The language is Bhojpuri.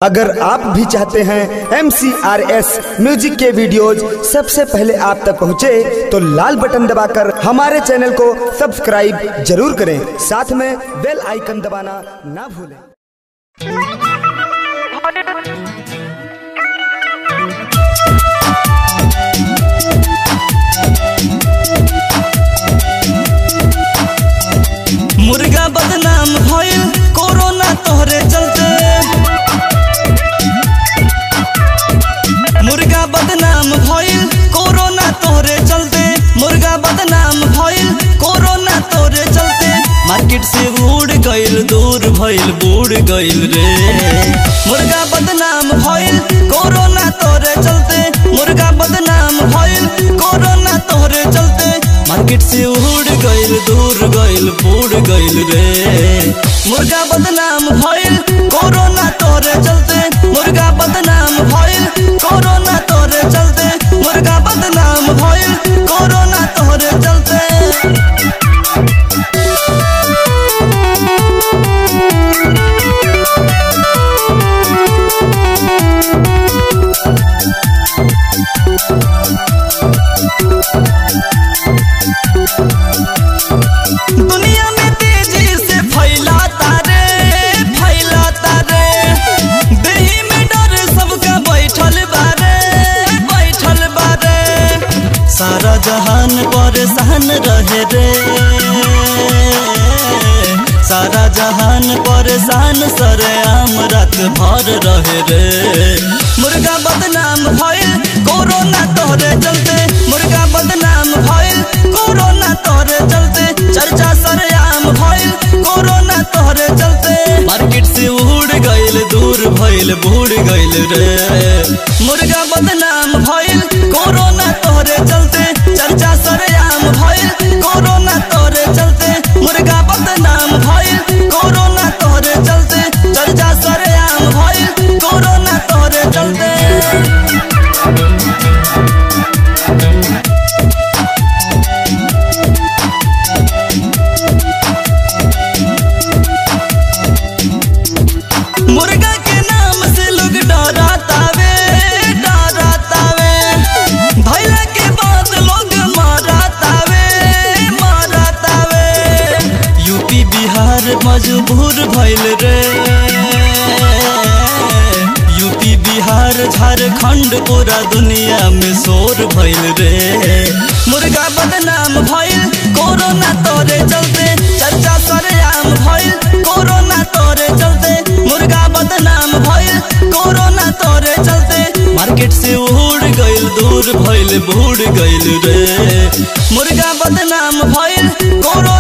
अगर आप भी चाहते हैं MCRS म्यूजिक के वीडियोज सबसे पहले आप तक पहुंचे तो लाल बटन दबाकर हमारे चैनल को सब्सक्राइब जरूर करें, साथ में बेल आइकन दबाना ना भूलें। मुर्गा बदनाम भइल कोरोना तोहरे चलते, मुर्गा बदनाम भइल कोरोना तोहरे चलते, मुर्गा बदनाम भइल कोरोना तोहरे चलते। मार्केट से उड़ गइल, दूर भइल, बूढ़ गइल रे। मुर्गा बदनाम भइल कोरोना तोहरे चलते, मुर्गा बदनाम भइल कोरोना तोहरे चलते। मार्केट से उड़ गइल, दूर गइल, बूढ़ गइल रे। मुर्गा बदनाम भइल कोरोना तोहरे चलते, मुर्गा बदनाम भइल कोरोना तोहरे चलते, मुर्गा बदनाम भइल कोरोना तोहरे चलते। दुनिया में तेजी से फैलाता रे, देही में डर सबका बैठल बारे। सारा जहान परेशान रहे रे, सारा जहान परेशान सरेआम रात भर रहे रे। मुर्गा बदनाम भइल कोरोना तोहरे चलते, मुर्गा बदनाम भइल कोरोना तोहरे चलते। चर्चा सरेआम भइल कोरोना तोहरे चलते। मार्केट से उड़ गइल, दूर भइल, बूढ़ गइल रे। मुर्गा बदनाम भइल कोरोना तोहरे चलते, चर्चा सरेआम भइल कोरोना तोहरे चलते। मुर्गा बदनाम भइल कोरोना तोहरे चलते, चर्चा सरेआम भइल कोरोना तोहरे चलते। मुर्गा के नाम से लोग डरातावे, धइला के बाद लोग मारतावे। यूपी बिहार मजबूर भइल रे, यूपी बिहार झारखंड पूरा दुनिया में शोर भइल रे। मुर्गा बदनाम भइल कोरोना तोहरे चलते, चर्चा सरेआम भइल कोरोना तोहरे चलते। मुर्गा बदनाम भइल कोरोना तोहरे चलते। मार्केट से उड़ गइल, दूर भइल, बूढ़ गइल रे। मुर्गा बदनाम भइल कोरोना